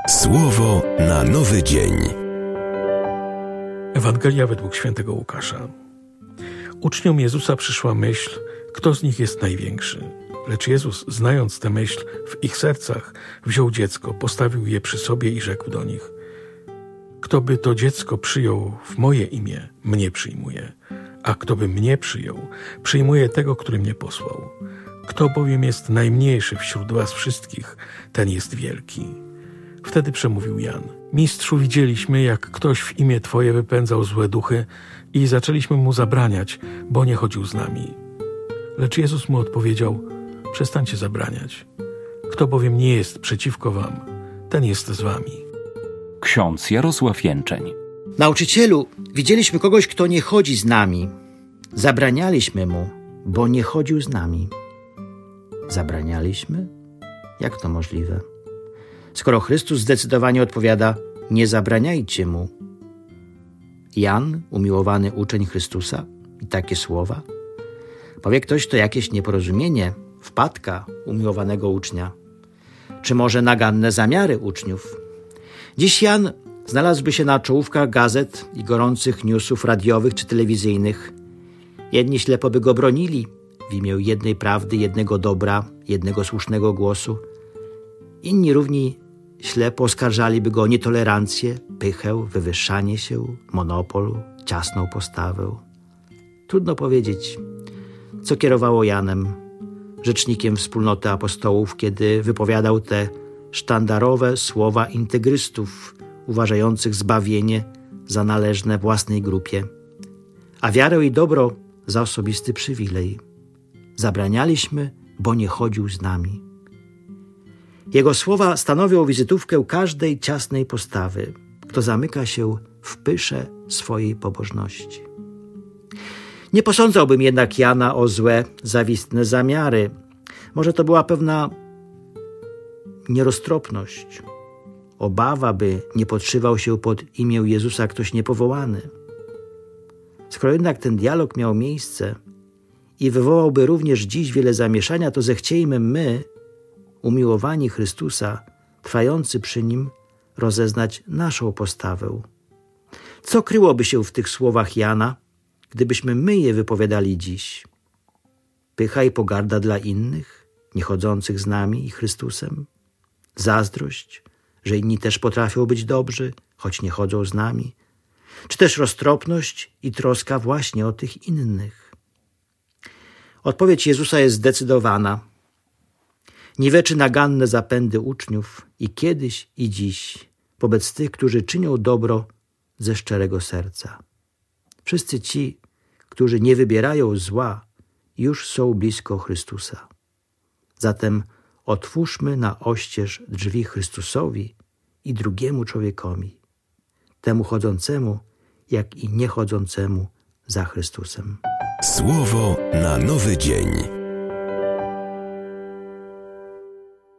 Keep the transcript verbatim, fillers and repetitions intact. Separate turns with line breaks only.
Słowo na nowy dzień.
Ewangelia według świętego Łukasza. Uczniom Jezusa przyszła myśl, kto z nich jest największy. Lecz Jezus, znając tę myśl w ich sercach, wziął dziecko, postawił je przy sobie i rzekł do nich: kto by to dziecko przyjął w moje imię, mnie przyjmuje, a kto by mnie przyjął, przyjmuje tego, który mnie posłał. Kto bowiem jest najmniejszy wśród was wszystkich, ten jest wielki. Wtedy przemówił Jan: Mistrzu, widzieliśmy, jak ktoś w imię Twoje wypędzał złe duchy i zaczęliśmy mu zabraniać, bo nie chodził z nami. Lecz Jezus mu odpowiedział: przestańcie zabraniać. Kto bowiem nie jest przeciwko wam, ten jest z wami.
Ksiądz Jarosław Jęczeń.
Nauczycielu, widzieliśmy kogoś, kto nie chodzi z nami. Zabranialiśmy mu, bo nie chodził z nami. Zabranialiśmy? Jak to możliwe? Skoro Chrystus zdecydowanie odpowiada: nie zabraniajcie mu. Jan, umiłowany uczeń Chrystusa, i takie słowa? Powie ktoś, to jakieś nieporozumienie, wpadka umiłowanego ucznia. Czy może naganne zamiary uczniów? Dziś Jan znalazłby się na czołówkach gazet i gorących newsów radiowych czy telewizyjnych. Jedni ślepo by go bronili w imię jednej prawdy, jednego dobra, jednego słusznego głosu. Inni równi ślepo oskarżaliby go o nietolerancję, pychę, wywyższanie się, monopol, ciasną postawę. Trudno powiedzieć, co kierowało Janem, rzecznikiem wspólnoty apostołów, kiedy wypowiadał te sztandarowe słowa integrystów, uważających zbawienie za należne własnej grupie, a wiarę i dobro za osobisty przywilej. Zabranialiśmy, bo nie chodził z nami. Jego słowa stanowią wizytówkę każdej ciasnej postawy, kto zamyka się w pysze swojej pobożności. Nie posądzałbym jednak Jana o złe, zawistne zamiary. Może to była pewna nieroztropność, obawa, by nie podszywał się pod imię Jezusa ktoś niepowołany. Skoro jednak ten dialog miał miejsce i wywołałby również dziś wiele zamieszania, to zechciejmy my, umiłowani Chrystusa, trwający przy Nim, rozeznać naszą postawę. Co kryłoby się w tych słowach Jana, gdybyśmy my je wypowiadali dziś? Pycha i pogarda dla innych, niechodzących z nami i Chrystusem? Zazdrość, że inni też potrafią być dobrzy, choć nie chodzą z nami? Czy też roztropność i troska właśnie o tych innych? Odpowiedź Jezusa jest zdecydowana. Niweczy naganne zapędy uczniów i kiedyś, i dziś wobec tych, którzy czynią dobro ze szczerego serca. Wszyscy ci, którzy nie wybierają zła, już są blisko Chrystusa. Zatem otwórzmy na oścież drzwi Chrystusowi i drugiemu człowiekowi, temu chodzącemu, jak i niechodzącemu za Chrystusem.
Słowo na nowy dzień.